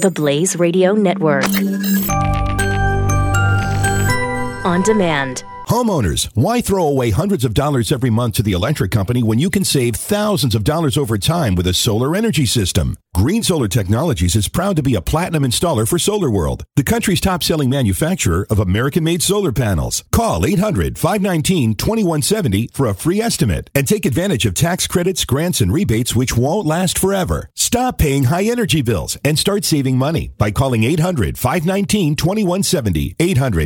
The Blaze Radio Network. On demand. Homeowners, why throw away hundreds of dollars every month to the electric company when you can save thousands of dollars over time with a solar energy system? Green Solar Technologies is proud to be a platinum installer for SolarWorld, the country's top-selling manufacturer of American-made solar panels. Call 800-519-2170 for a free estimate and take advantage of tax credits, grants, and rebates which won't last forever. Stop paying high energy bills and start saving money by calling 800-519-2170.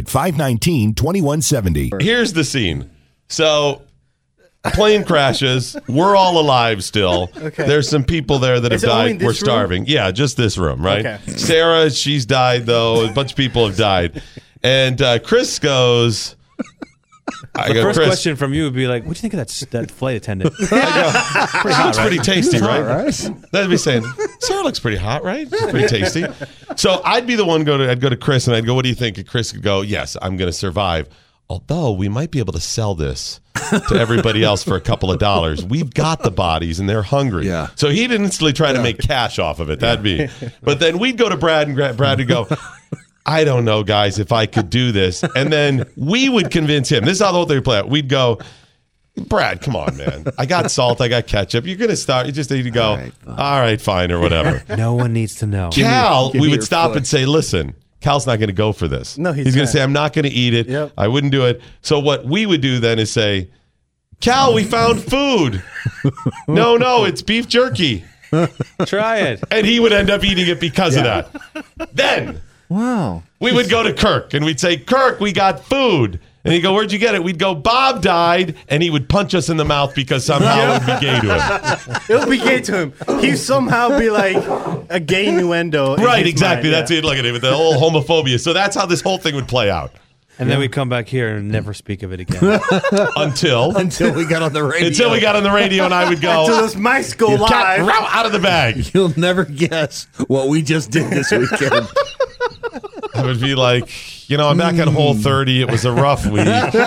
800-519-2170. Here's the scene. So, plane crashes. We're all alive still. Okay. There's some people there that have died. We're starving. Yeah, just this room, right? Okay. Sarah, she's died, though. A bunch of people have died. And Chris goes... The first question from you would be like, what do you think of that flight attendant? I go, looks pretty tasty, right? That'd be saying, Sarah looks pretty hot, right? Pretty tasty. So I'd be the one I'd go to Chris and I'd go, what do you think? And Chris would go, yes, I'm going to survive. Although we might be able to sell this to everybody else for a couple of dollars. We've got the bodies and they're hungry. Yeah. So he'd instantly try to make cash off of it. That'd be. But then we'd go to Brad and Brad would go, I don't know, guys, if I could do this. And then we would convince him. This is how the whole thing would play out. We'd go, Brad, come on, man. I got salt. I got ketchup. You're going to start. You just need to go, all right, fine, or whatever. No one needs to know. Cal, we would stop and say, listen, Cal's not going to go for this. No, he's going to say, I'm not going to eat it. Yep. I wouldn't do it. So what we would do then is say, Cal, we found food. No, it's beef jerky. Try it. And he would end up eating it because of that. Then... Wow. We would go to Kirk and we'd say, Kirk, we got food. And he'd go, where'd you get it? We'd go, Bob died. And he would punch us in the mouth because somehow it would be gay to him. It would be gay to him. He'd somehow be like a gay innuendo. Right, exactly. That's it. Look at it with the whole homophobia. So that's how this whole thing would play out. And then we come back here and never speak of it again. Until we got on the radio. Until we got on the radio and I would go. Until those mice go live. Out of the bag. You'll never guess what we just did this weekend. I would be like, I'm back at Whole 30. It was a rough week.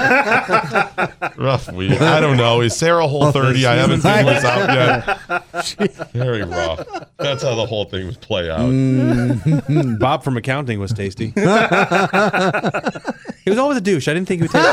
Rough week. I don't know. Is Sarah Whole 30? I haven't figured this out yet. Very rough. That's how the whole thing would play out. Bob from accounting was tasty. He was always a douche. I didn't think he would taste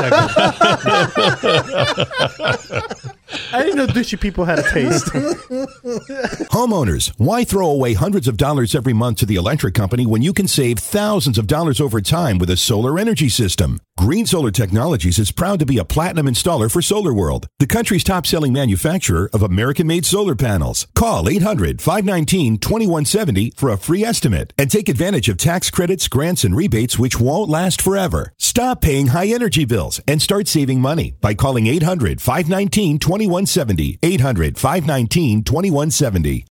that good. I didn't know douchey people had a taste. Homeowners, why throw away hundreds of dollars every month to the electric company when you can save thousands of dollars over time with a solar energy system? Green Solar Technologies is proud to be a platinum installer for SolarWorld, the country's top-selling manufacturer of American-made solar panels. Call 800-519-2170 for a free estimate and take advantage of tax credits, grants, and rebates which won't last forever. Stop paying high energy bills and start saving money by calling 800-519-2170. 800-519-2170.